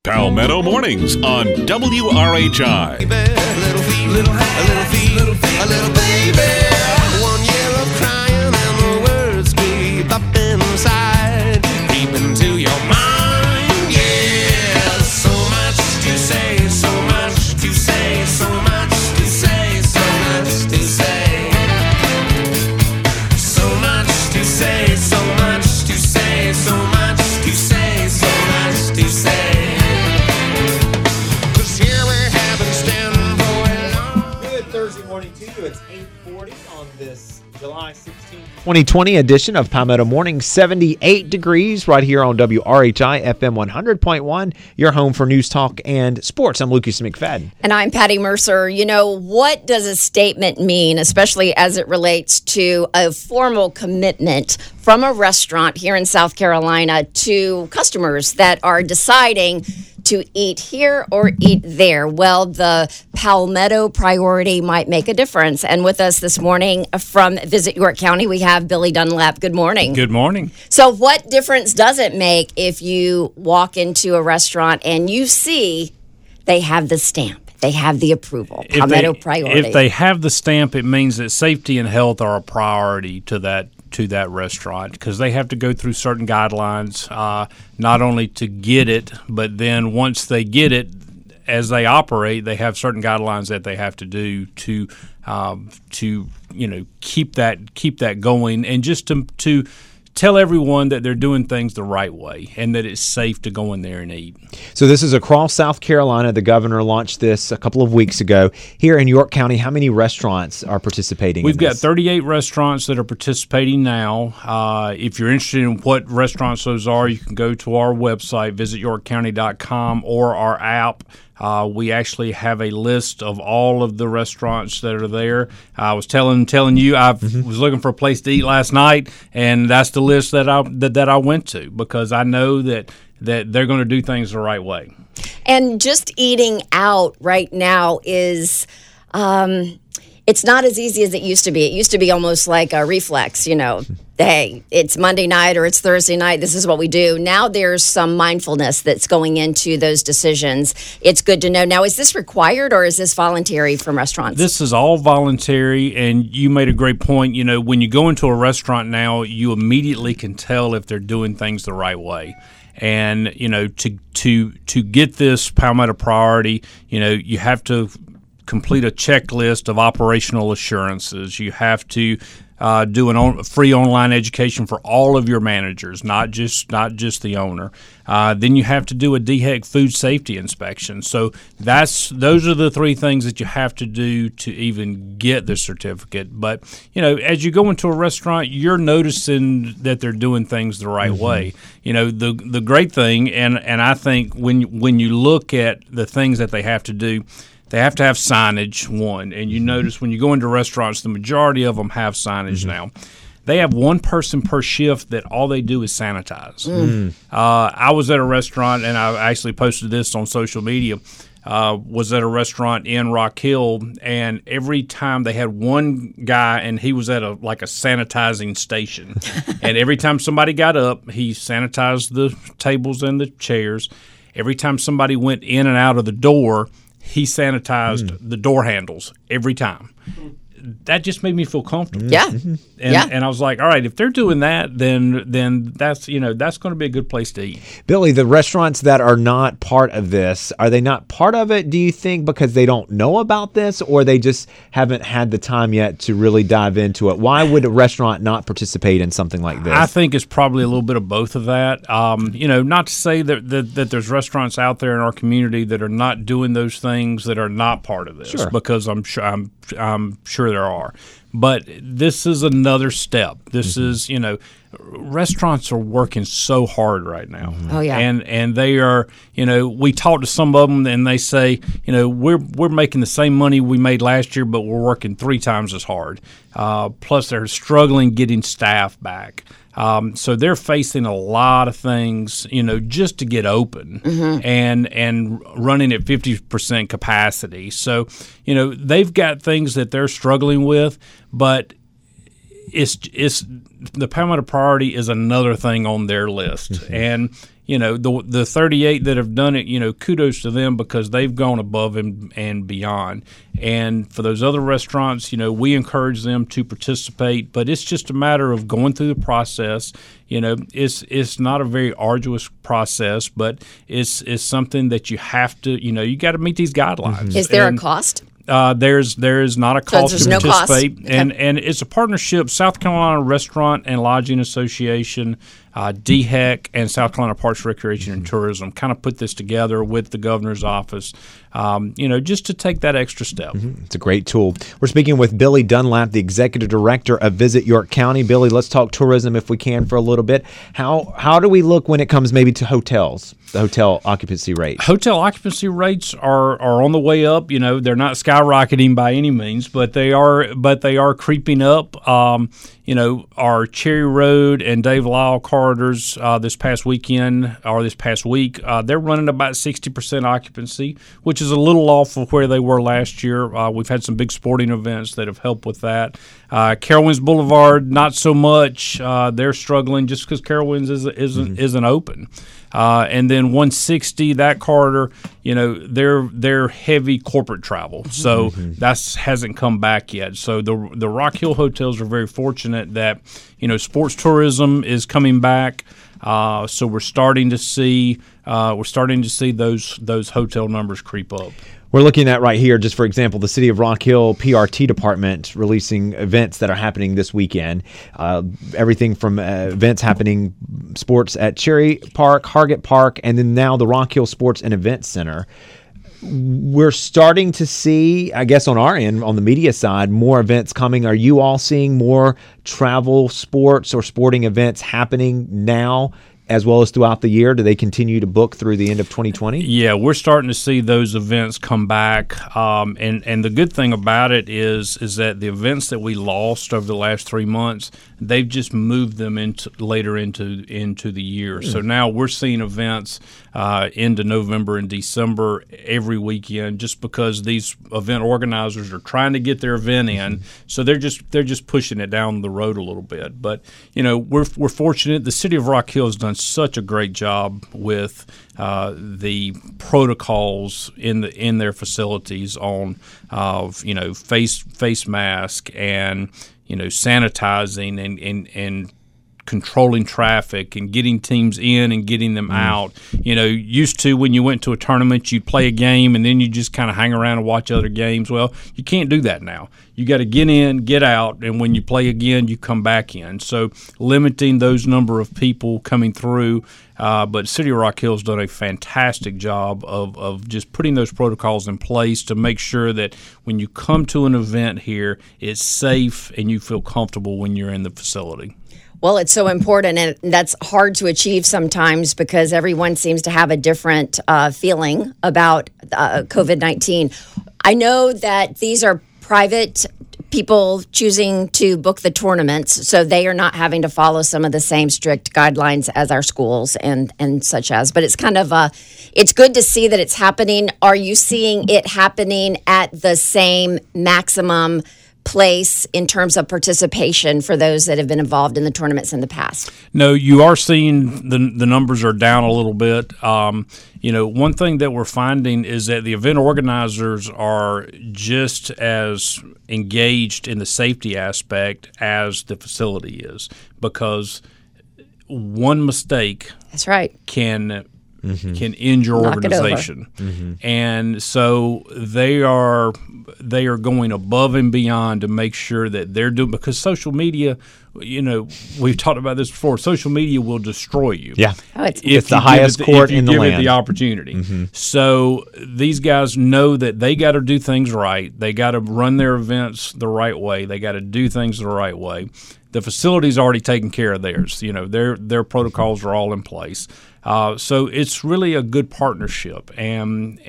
Palmetto Mornings on WRHI. A little baby. 1 year of crying and the words creep up inside, creep into your mind. Yeah, so much to say, so much to say, so much to say, so much to say, so much to say, so much to say, so much to say, so much to say. Thursday morning to you. It's 8:40 on this July 16th, 2020 edition of Palmetto Morning. 78 degrees right here on WRHI FM 100.1, your home for news, talk, and sports. I'm Lucas McFadden. And I'm Patty Mercer. You know, what does a statement mean, especially as it relates to a formal commitment from a restaurant here in South Carolina to customers that are deciding to eat here or eat there? Well, the Palmetto priority might make a difference. And with us this morning from Visit York County, we have Billy Dunlap. Good morning. Good morning. So what difference does it make if you walk into a restaurant and you see they have the stamp, they have the approval, Palmetto priority? If they have the stamp, it means that safety and health are a priority to that restaurant, because they have to go through certain guidelines, not only to get it, but then once they get it, as they operate, they have certain guidelines that they have to do to keep that going, and just to tell everyone that they're doing things the right way and that it's safe to go in there and eat. So this is across South Carolina. The governor launched this a couple of weeks ago. Here in York County, how many restaurants are participating We've in got this? 38 restaurants that are participating now. If you're interested in what restaurants those are, you can go to our website, visityorkcounty.com, or our app. We actually have a list of all of the restaurants that are there. I was telling you I was looking for a place to eat last night, and that's the list that I went to, because I know that they're going to do things the right way. And just eating out right now is it's not as easy as it used to be. It used to be almost like a reflex, hey, it's Monday night or it's Thursday night, this is what we do. Now there's some mindfulness that's going into those decisions. It's good to know. Now, is this required or is this voluntary from restaurants? This is all voluntary, and you made a great point. When you go into a restaurant now, you immediately can tell if they're doing things the right way. And, to get this Palmetto priority, you have to complete a checklist of operational assurances. You have to do a free online education for all of your managers, not just the owner. Then you have to do a DHEC food safety inspection. So those are the three things that you have to do to even get the certificate. But as you go into a restaurant, you're noticing that they're doing things the right way. The great thing, and I think when you look at the things that they have to do, they have to have signage, one. And you notice when you go into restaurants, the majority of them have signage now. They have one person per shift that all they do is sanitize. I was at a restaurant, and I actually posted this on social media, was at a restaurant in Rock Hill, and every time they had one guy, and he was at a sanitizing station. And every time somebody got up, he sanitized the tables and the chairs. Every time somebody went in and out of the door, he sanitized the door handles every time. That just made me feel comfortable. Yeah. And I was like, all right, if they're doing that, then that's going to be a good place to eat. Billy, the restaurants that are not part of this, are they not part of it, do you think, because they don't know about this, or they just haven't had the time yet to really dive into it? Why would a restaurant not participate in something like this? I think it's probably a little bit of both of that. Not to say that there's restaurants out there in our community that are not doing those things that are not part of this, because I'm sure there are. But this is another step. This is, restaurants are working so hard right now. Oh, yeah. And they are, we talk to some of them and they say, we're making the same money we made last year, but we're working 3 times as hard. Plus they're struggling getting staff back. So they're facing a lot of things, just to get open and running at 50% capacity. So, they've got things that they're struggling with, but it's the Palmetto Priority is another thing on their list, and the 38 that have done it, kudos to them because they've gone above and beyond. And for those other restaurants, we encourage them to participate, but it's just a matter of going through the process. It's not a very arduous process, but it's something that you have to, you got to meet these guidelines. Is there a cost? There is not a cost there's to no cost. participate, Okay. and it's a partnership. South Carolina Restaurant and Lodging Association, DHEC, and South Carolina Parks, Recreation, and Tourism kind of put this together with the governor's office, just to take that extra step. It's a great tool. We're speaking with Billy Dunlap, the executive director of Visit York County. Billy, let's talk tourism if we can for a little bit. How do we look when it comes maybe to hotels, the hotel occupancy rate? Hotel occupancy rates are on the way up. They're not skyrocketing by any means, but they are creeping up. Our Cherry Road and Dave Lyle corridors this past week, they're running about 60% occupancy, which is a little off of where they were last year. We've had some big sporting events that have helped with that. Carowinds Boulevard, not so much. They're struggling just because Carowinds isn't open. And then 160, that corridor, they're heavy corporate travel, so that hasn't come back yet. So the Rock Hill hotels are very fortunate that sports tourism is coming back. So we're starting to see those hotel numbers creep up. We're looking at right here, just for example, the City of Rock Hill PRT department releasing events that are happening this weekend. Everything from events happening, sports at Cherry Park, Hargett Park, and then now the Rock Hill Sports and Events Center. We're starting to see, I guess on our end, on the media side, more events coming. Are you all seeing more travel, sports, or sporting events happening now as well as throughout the year? Do they continue to book through the end of 2020? Yeah, we're starting to see those events come back. And the good thing about it is that the events that we lost over the last 3 months, they've just moved them later into the year. So now we're seeing events into November and December every weekend, just because these event organizers are trying to get their event in. So they're just pushing it down the road a little bit. But we're fortunate. The City of Rock Hill has done such a great job with the protocols in their facilities on face mask and sanitizing and controlling traffic and getting teams in and getting them out. Used to, when you went to a tournament, you'd play a game and then you just kind of hang around and watch other games. Well, you can't do that now. You got to get in, get out, and when you play again, you come back in. So limiting those number of people coming through. But City of Rock Hill's done a fantastic job of just putting those protocols in place to make sure that when you come to an event here, it's safe and you feel comfortable when you're in the facility. Well, it's so important, and that's hard to achieve sometimes because everyone seems to have a different feeling about COVID-19. I know that these are private people choosing to book the tournaments, so they are not having to follow some of the same strict guidelines as our schools and such as. But it's kind of it's good to see that it's happening. Are you seeing it happening at the same maximum place in terms of participation for those that have been involved in the tournaments in the past? No, you are seeing the numbers are down a little bit. One thing that we're finding is that the event organizers are just as engaged in the safety aspect as the facility is, because one mistake That's right. can end your Knock it over. organization. And so they are going above and beyond to make sure that they're doing, because social media, we've talked about this before, social media will destroy you. Yeah. Oh, it's It's the highest court in the give land. it the opportunity. So these guys know that they got to do things right. They got to run their events the right way. They got to do things the right way. The facility's already taken care of theirs. Their protocols are all in place. So it's really a good partnership, and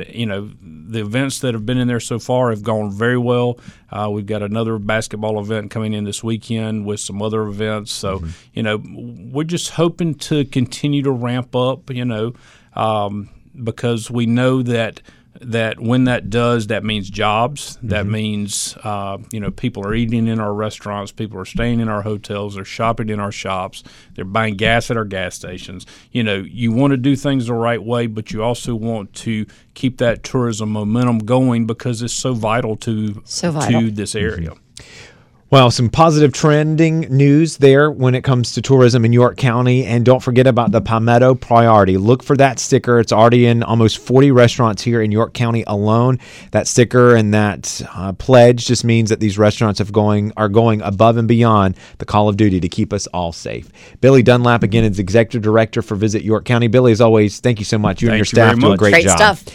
the events that have been in there so far have gone very well. We've got another basketball event coming in this weekend with some other events. So we're just hoping to continue to ramp up. Because we know that that when that does, that means jobs. That means, people are eating in our restaurants, people are staying in our hotels, they're shopping in our shops, they're buying gas at our gas stations. You want to do things the right way, but you also want to keep that tourism momentum going because it's so vital to this area. Well, some positive trending news there when it comes to tourism in York County. And don't forget about the Palmetto Priority. Look for that sticker. It's already in almost 40 restaurants here in York County alone. That sticker and that pledge just means that these restaurants are going above and beyond the call of duty to keep us all safe. Billy Dunlap, again, is Executive Director for Visit York County. Billy, as always, thank you so much. You and your staff do a great job. Stuff.